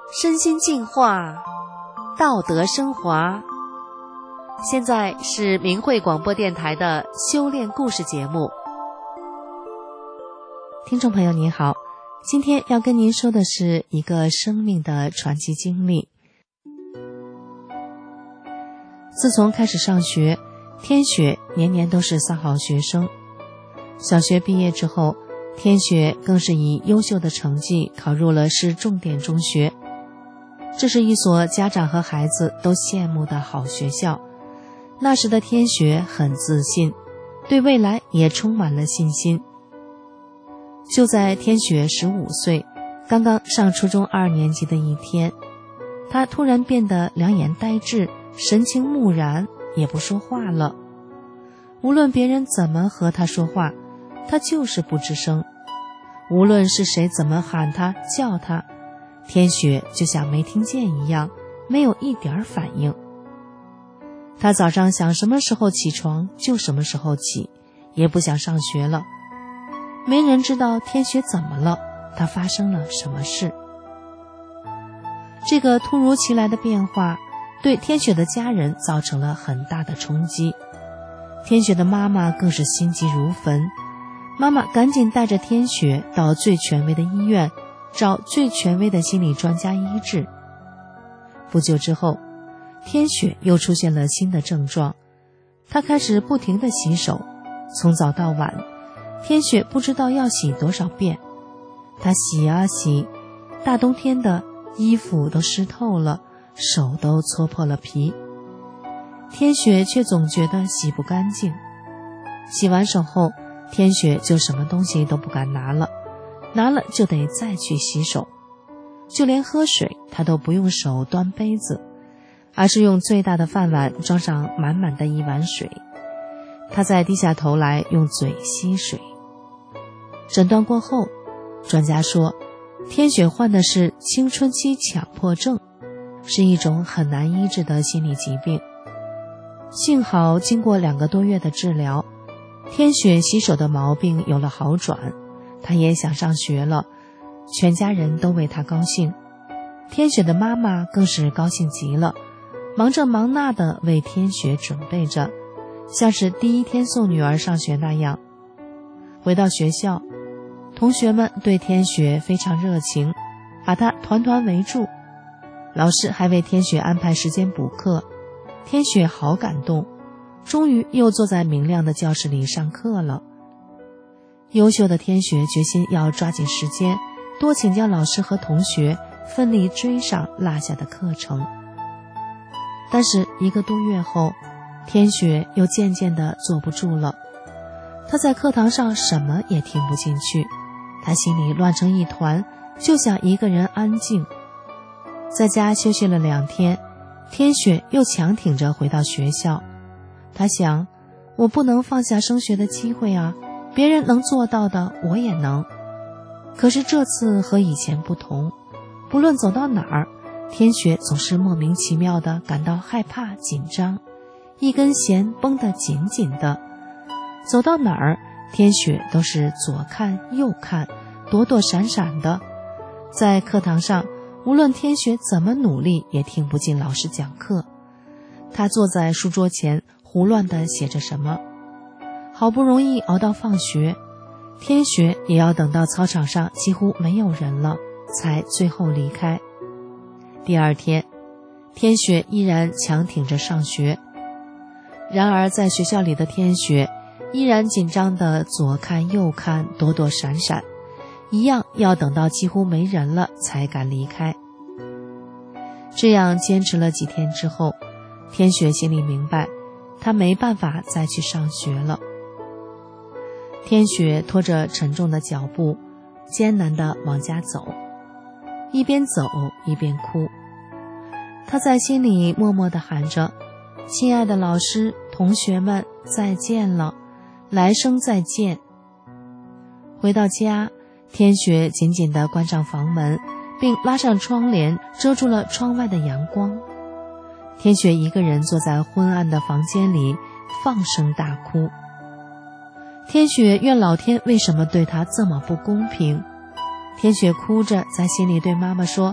身心净化，道德升华。现在是明慧广播电台的修炼故事节目。听众朋友您好，今天要跟您说的是一个生命的传奇经历。自从开始上学，天雪年年都是3好学生。小学毕业之后，天雪更是以优秀的成绩考入了市重点中学。这是一所家长和孩子都羡慕的好学校。那时的天雪很自信，对未来也充满了信心。就在天雪15岁，刚刚上初中2年级的一天，她突然变得两眼呆滞，神情木然，也不说话了。无论别人怎么和她说话，她就是不吱声。无论是谁怎么喊她叫她，天雪就像没听见一样，没有一点反应。她早上想什么时候起床就什么时候起，也不想上学了。没人知道天雪怎么了，她发生了什么事。这个突如其来的变化对天雪的家人造成了很大的冲击。天雪的妈妈更是心急如焚，妈妈赶紧带着天雪到最权威的医院，找最权威的心理专家医治。不久之后，天雪又出现了新的症状，她开始不停地洗手，从早到晚，天雪不知道要洗多少遍。她洗啊洗，大冬天的，衣服都湿透了，手都搓破了皮。天雪却总觉得洗不干净。洗完手后，天雪就什么东西都不敢拿了，拿了就得再去洗手。就连喝水，她都不用手端杯子，而是用最大的饭碗装上满满的一碗水。她再低下头来用嘴吸水。诊断过后，专家说天雪患的是青春期强迫症，是一种很难医治的心理疾病。幸好经过2个多月的治疗，天雪洗手的毛病有了好转，她也想上学了，全家人都为她高兴。天雪的妈妈更是高兴极了，忙这忙那的为天雪准备着，像是第一天送女儿上学那样。回到学校，同学们对天雪非常热情，把她团团围住。老师还为天雪安排时间补课，天雪好感动，终于又坐在明亮的教室里上课了。优秀的天雪决心要抓紧时间，多请教老师和同学，奋力追上落下的课程。但是1个多月后，天雪又渐渐地坐不住了。她在课堂上什么也听不进去，她心里乱成一团，就想一个人安静。在家休息了2天，天雪又强挺着回到学校。她想，我不能放下升学的机会啊，别人能做到的我也能。可是这次和以前不同，不论走到哪儿，天雪总是莫名其妙地感到害怕紧张，一根弦绷得紧紧的。走到哪儿，天雪都是左看右看，躲躲闪闪的。在课堂上，无论天雪怎么努力，也听不进老师讲课。她坐在书桌前胡乱地写着什么。好不容易熬到放学，天雪也要等到操场上几乎没有人了，才最后离开。第2天，天雪依然强挺着上学。然而在学校里的天雪依然紧张地左看右看，躲躲闪闪，一样要等到几乎没人了才敢离开。这样坚持了几天之后，天雪心里明白，她没办法再去上学了。天雪拖着沉重的脚步，艰难地往家走，一边走一边哭。她在心里默默地喊着，亲爱的老师，同学们，再见了，来生再见。回到家，天雪紧紧地关上房门，并拉上窗帘，遮住了窗外的阳光。天雪一个人坐在昏暗的房间里，放声大哭。天雪怨老天为什么对她这么不公平。天雪哭着在心里对妈妈说，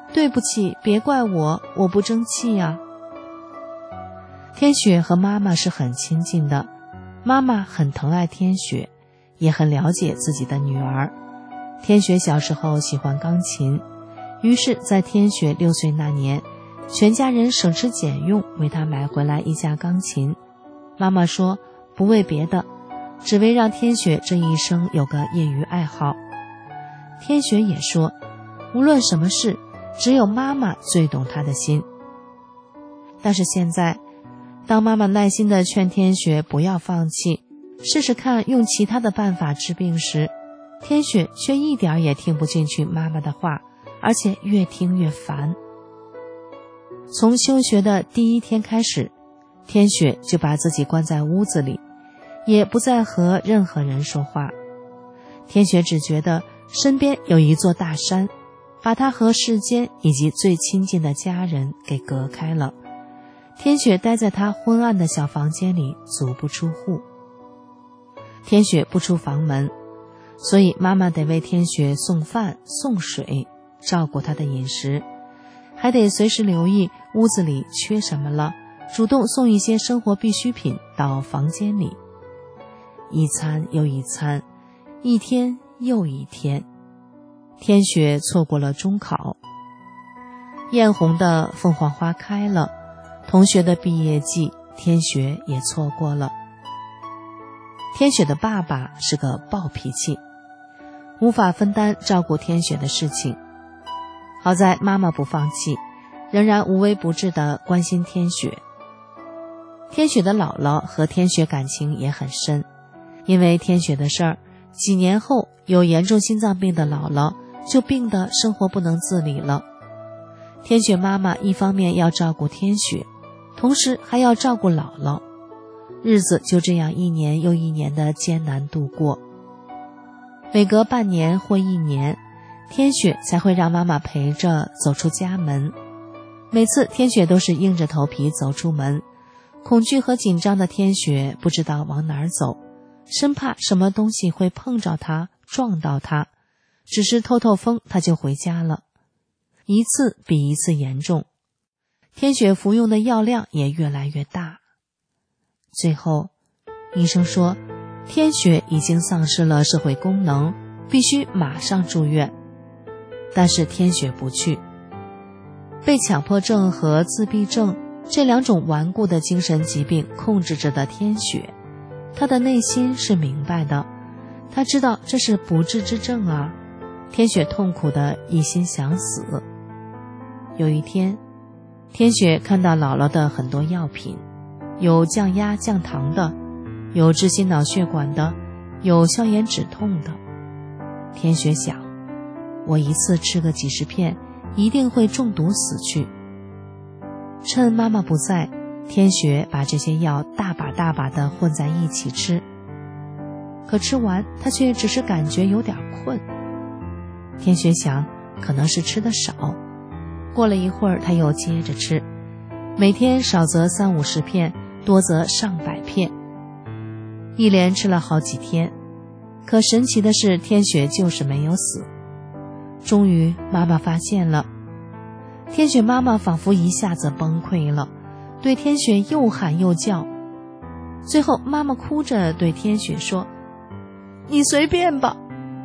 对不起，别怪我，我不争气呀。天雪和妈妈是很亲近的，妈妈很疼爱天雪，也很了解自己的女儿。天雪小时候喜欢钢琴，于是在天雪6岁那年，全家人省吃俭用为她买回来一架钢琴。妈妈说，不为别的，只为让天雪这一生有个业余爱好。天雪也说，无论什么事，只有妈妈最懂她的心。但是现在，当妈妈耐心地劝天雪不要放弃，试试看用其他的办法治病时，天雪却一点也听不进去妈妈的话，而且越听越烦。从休学的第1天开始，天雪就把自己关在屋子里，也不再和任何人说话。天雪只觉得身边有一座大山，把她和世间以及最亲近的家人给隔开了。天雪待在她昏暗的小房间里，足不出户。天雪不出房门，所以妈妈得为天雪送饭送水，照顾她的饮食，还得随时留意屋子里缺什么了，主动送一些生活必需品到房间里。一餐又一餐，一天又一天，天雪错过了中考。艳红的凤凰花开了，同学的毕业季，天雪也错过了。天雪的爸爸是个暴脾气，无法分担照顾天雪的事情。好在妈妈不放弃，仍然无微不至地关心天雪。天雪的姥姥和天雪感情也很深，因为天雪的事儿，几年后有严重心脏病的姥姥就病得生活不能自理了。天雪妈妈一方面要照顾天雪，同时还要照顾姥姥，日子就这样1年又1年的艰难度过。每隔半年或1年，天雪才会让妈妈陪着走出家门。每次天雪都是硬着头皮走出门，恐惧和紧张的天雪不知道往哪儿走，生怕什么东西会碰着她，撞到她，只是透透风她就回家了。一次比一次严重，天雪服用的药量也越来越大。最后医生说，天雪已经丧失了社会功能，必须马上住院。但是天雪不去。被强迫症和自闭症这2种顽固的精神疾病控制着的天雪，她的内心是明白的，她知道这是不治之症啊。天雪痛苦的一心想死。有一天，天雪看到姥姥的很多药品，有降压降糖的，有治心脑血管的，有消炎止痛的。天雪想，我一次吃个几10片，一定会中毒死去。趁妈妈不在，天雪把这些药大把大把地混在一起吃，可吃完她却只是感觉有点困。天雪想，可能是吃得少。过了一会儿，她又接着吃，每天少则30-50片，多则上百片，一连吃了好几天。可神奇的是，天雪就是没有死。终于妈妈发现了，天雪妈妈仿佛一下子崩溃了，对天雪又喊又叫。最后妈妈哭着对天雪说，你随便吧。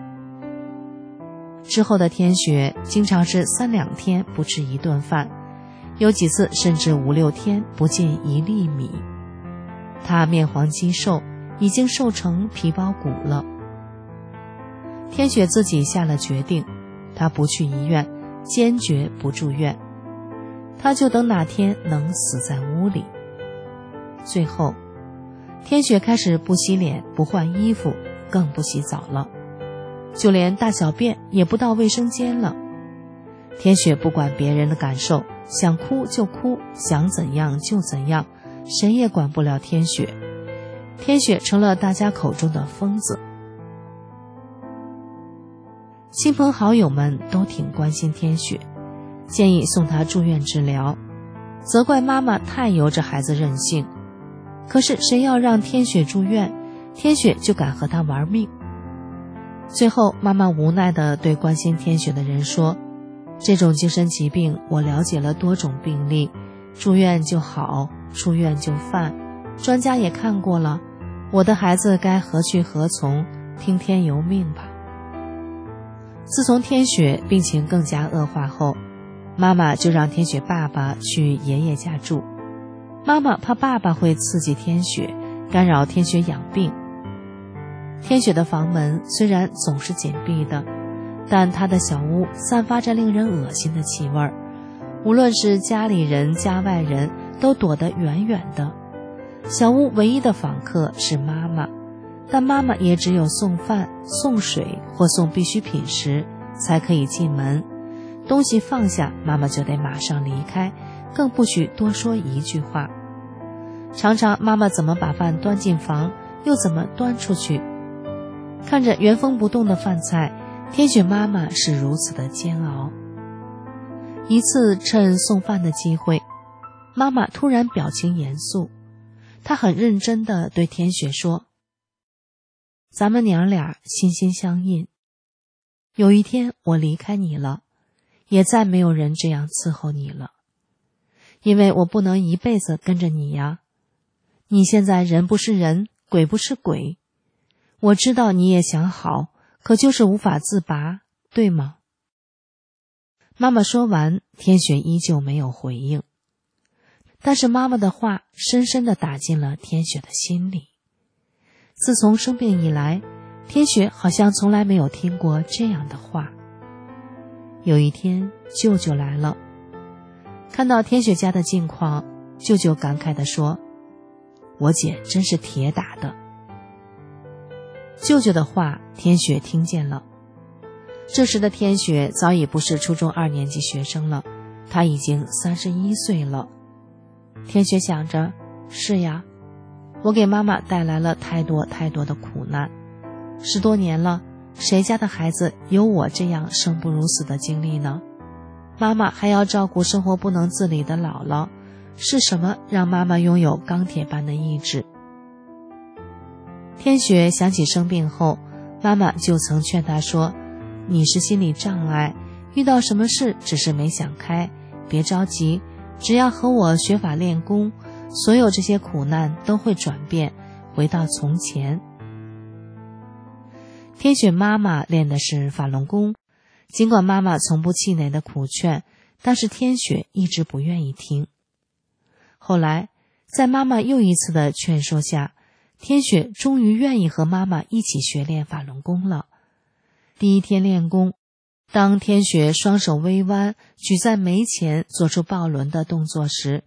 之后的天雪经常是3-2天不吃一顿饭，有几次甚至5-6天不进1粒米。她面黄肌瘦，已经瘦成皮包骨了。天雪自己下了决定，她不去医院，坚决不住院，她就等哪天能死在屋里。最后，天雪开始不洗脸，不换衣服，更不洗澡了，就连大小便也不到卫生间了。天雪不管别人的感受，想哭就哭，想怎样就怎样，谁也管不了天雪。天雪成了大家口中的疯子。亲朋好友们都挺关心天雪，建议送她住院治疗，责怪妈妈太由着孩子任性。可是谁要让天雪住院，天雪就敢和她玩命。最后妈妈无奈地对关心天雪的人说， 这种精神疾病我了解了多种病例，住院就好，出院就犯，专家也看过了，我的孩子该何去何从，听天由命吧。自从天雪病情更加恶化后，妈妈就让天雪爸爸去爷爷家住。妈妈怕爸爸会刺激天雪，干扰天雪养病。天雪的房门虽然总是紧闭的，但她的小屋散发着令人恶心的气味，无论是家里人家外人都躲得远远的。小屋唯一的访客是妈妈，但妈妈也只有送饭、送水或送必需品时才可以进门，东西放下，妈妈就得马上离开，更不许多说一句话。常常妈妈怎么把饭端进房，又怎么端出去。看着原封不动的饭菜，天雪妈妈是如此的煎熬。一次趁送饭的机会，妈妈突然表情严肃，她很认真地对天雪说：咱们娘俩心心相印，有一天我离开你了，也再没有人这样伺候你了，因为我不能一辈子跟着你呀。你现在人不是人，鬼不是鬼，我知道你也想好，可就是无法自拔，对吗？妈妈说完，天雪依旧没有回应，但是妈妈的话深深地打进了天雪的心里。自从生病以来，天雪好像从来没有听过这样的话。有一天，舅舅来了，看到天雪家的境况，舅舅感慨地说：我姐真是铁打的。舅舅的话天雪听见了。这时的天雪早已不是初中2年级学生了，她已经31岁了。天雪想着，是呀，我给妈妈带来了太多太多的苦难，10多年了，谁家的孩子有我这样生不如死的经历呢？妈妈还要照顾生活不能自理的姥姥，是什么让妈妈拥有钢铁般的意志？天雪想起生病后，妈妈就曾劝她说：你是心理障碍，遇到什么事只是没想开，别着急，只要和我学法练功，所有这些苦难都会转变，回到从前。天雪妈妈练的是法轮功，尽管妈妈从不气馁的苦劝，但是天雪一直不愿意听。后来在妈妈又一次的劝说下，天雪终于愿意和妈妈一起学练法轮功了。第一天练功，当天雪双手微弯，举在眉前做出抱轮的动作时，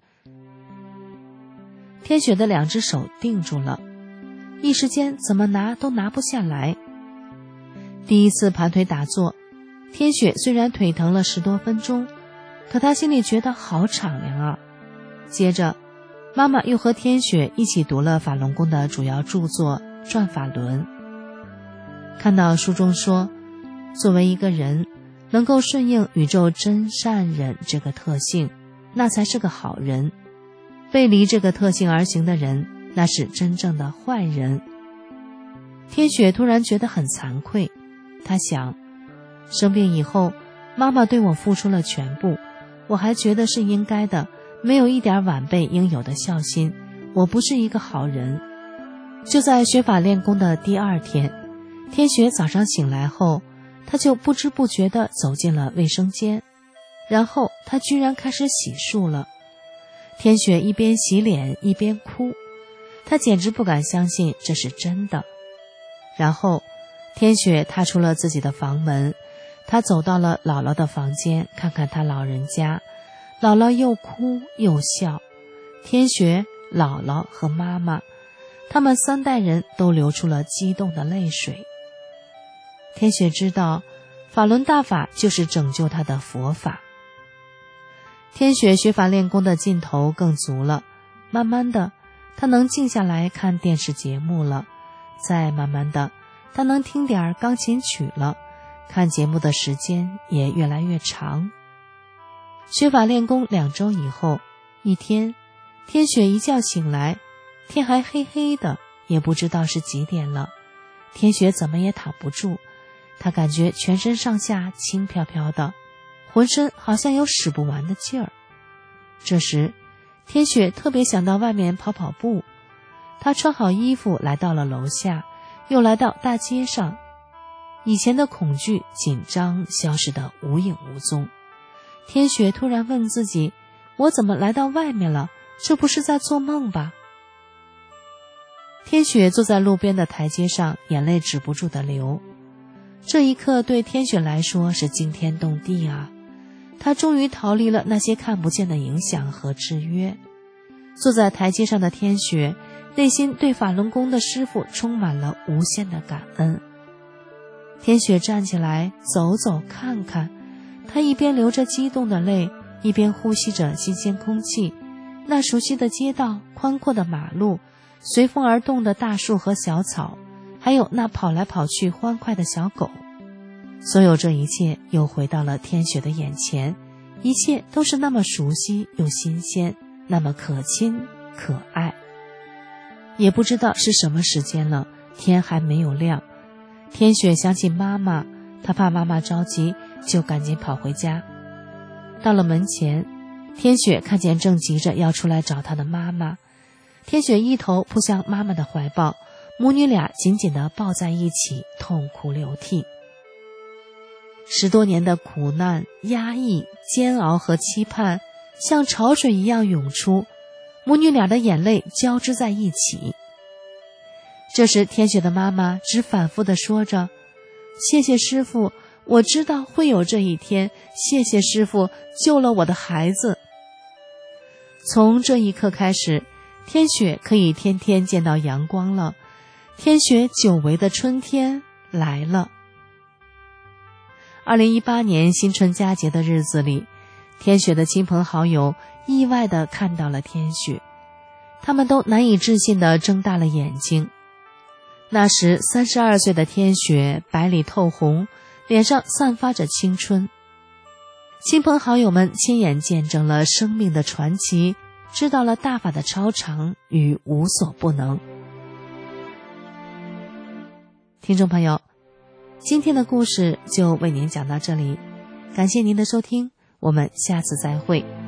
天雪的2只手定住了，一时间怎么拿都拿不下来。第一次盘腿打坐，天雪虽然腿疼了10多分钟，可她心里觉得好敞亮啊。接着妈妈又和天雪一起读了法轮功的主要著作《转法轮》。看到书中说，作为一个人能够顺应宇宙真善忍这个特性，那才是个好人，背离这个特性而行的人，那是真正的坏人。天雪突然觉得很惭愧，她想，生病以后妈妈对我付出了全部，我还觉得是应该的，没有一点晚辈应有的孝心，我不是一个好人。就在学法练功的第2天，天雪早上醒来后，她就不知不觉地走进了卫生间，然后她居然开始洗漱了。天雪一边洗脸一边哭，她简直不敢相信这是真的。然后天雪踏出了自己的房门，她走到了姥姥的房间，看看她老人家。姥姥又哭又笑，天雪、姥姥和妈妈，他们3代人都流出了激动的泪水。天雪知道，法轮大法就是拯救她的佛法。天雪学法练功的劲头更足了，慢慢的，她能静下来看电视节目了，再慢慢的，她能听点钢琴曲了，看节目的时间也越来越长。学法练功2周以后，一天，天雪一觉醒来，天还黑黑的，也不知道是几点了。天雪怎么也躺不住，她感觉全身上下轻飘飘的， 浑身好像有使不完的劲儿。这时，天雪特别想到外面跑跑步，她穿好衣服来到了楼下，又来到大街上。以前的恐惧、紧张消失得无影无踪。天雪突然问自己，我怎么来到外面了？这不是在做梦吧？天雪坐在路边的台阶上，眼泪止不住地流。这一刻对天雪来说是惊天动地啊！她终于逃离了那些看不见的影响和制约。坐在台阶上的天雪，内心对法轮功的师父充满了无限的感恩。天雪站起来，走走看看，她一边流着激动的泪，一边呼吸着新鲜空气。那熟悉的街道，宽阔的马路，随风而动的大树和小草，还有那跑来跑去欢快的小狗，所有这一切又回到了天雪的眼前，一切都是那么熟悉又新鲜，那么可亲可爱。也不知道是什么时间了，天还没有亮。天雪想起妈妈，她怕妈妈着急，就赶紧跑回家。到了门前，天雪看见正急着要出来找她的妈妈，天雪一头扑向妈妈的怀抱，母女俩紧紧地抱在一起，痛哭流涕。10多年的苦难、压抑、煎熬和期盼，像潮水一样涌出，母女俩的眼泪交织在一起。这时天雪的妈妈只反复地说着，谢谢师父，我知道会有这一天，谢谢师父救了我的孩子。从这一刻开始，天雪可以天天见到阳光了，天雪久违的春天来了。2018年新春佳节的日子里，天雪的亲朋好友意外地看到了天雪，他们都难以置信地睁大了眼睛。那时32岁的天雪白里透红，脸上散发着青春。亲朋好友们亲眼见证了生命的传奇，知道了大法的超常与无所不能。听众朋友，今天的故事就为您讲到这里，感谢您的收听，我们下次再会。